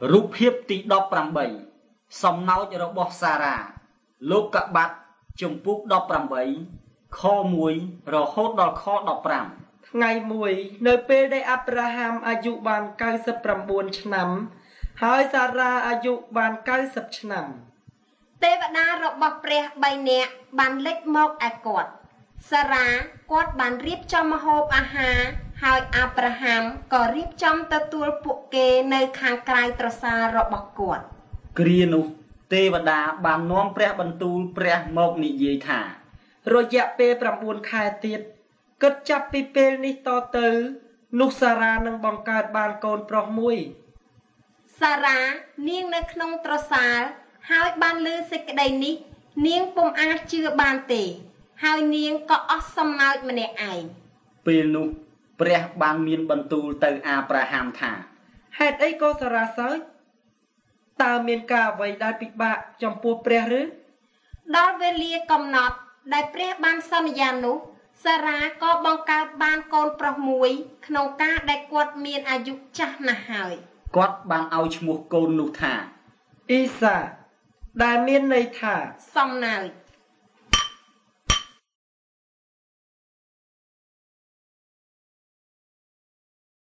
រូបភាពទី18សំណោចរបស់សារ៉ាលោកកបាត់ជំពូក18ខ1រហូតដល់ខ15 ថ្ងៃមួយនៅពេលដែលអាប់រ៉ាហាំអាយុបាន99ឆ្នាំហើយសារ៉ាអាយុបាន90ឆ្នាំទេវតារបស់ព្រះ3នាក់បានលេចមកឯគាត់សារ៉ាគាត់បានរៀបចំម្ហូបអាហារហើយអាប់រ៉ាហាំក៏រៀបចំទទួលពួកគេនៅខាងក្រៅត្រសាលរបស់គាត់គ្រានោះទេវតាបាននាំព្រះបន្ទូលព្រះមកនិយាយថារយៈពេល9ខែទៀតគិតចាប់ពីពេលនេះតទៅនោះសារ៉ានឹងបង្កើតបានកូនប្រុសមួយសារ៉ានាងនៅក្នុងត្រសាលហើយបានឮសេចក្តីនេះនាងពុំអាចជឿបានទេហើយនាងក៏អស់សំណើចម្នាក់ឯងពេលនោះព្រះបានមានបន្ទូលទៅអាប់រ៉ាហាំថាហេតុអីក៏សារ៉ាសើចតើមានការអ្វីដែលពិបាកចំពោះព្រះឬដល់វេលាកំណត់ដែលព្រះបានសន្យានោះសារ៉ាក៏បង្កើតបានកូនប្រុសមួយក្នុងការដែលគាត់មានអាយុចាស់ណាស់ហើយគាត់បានឲ្យឈ្មោះកូននោះថាអ៊ីសាដែលមានន័យថាសំណើច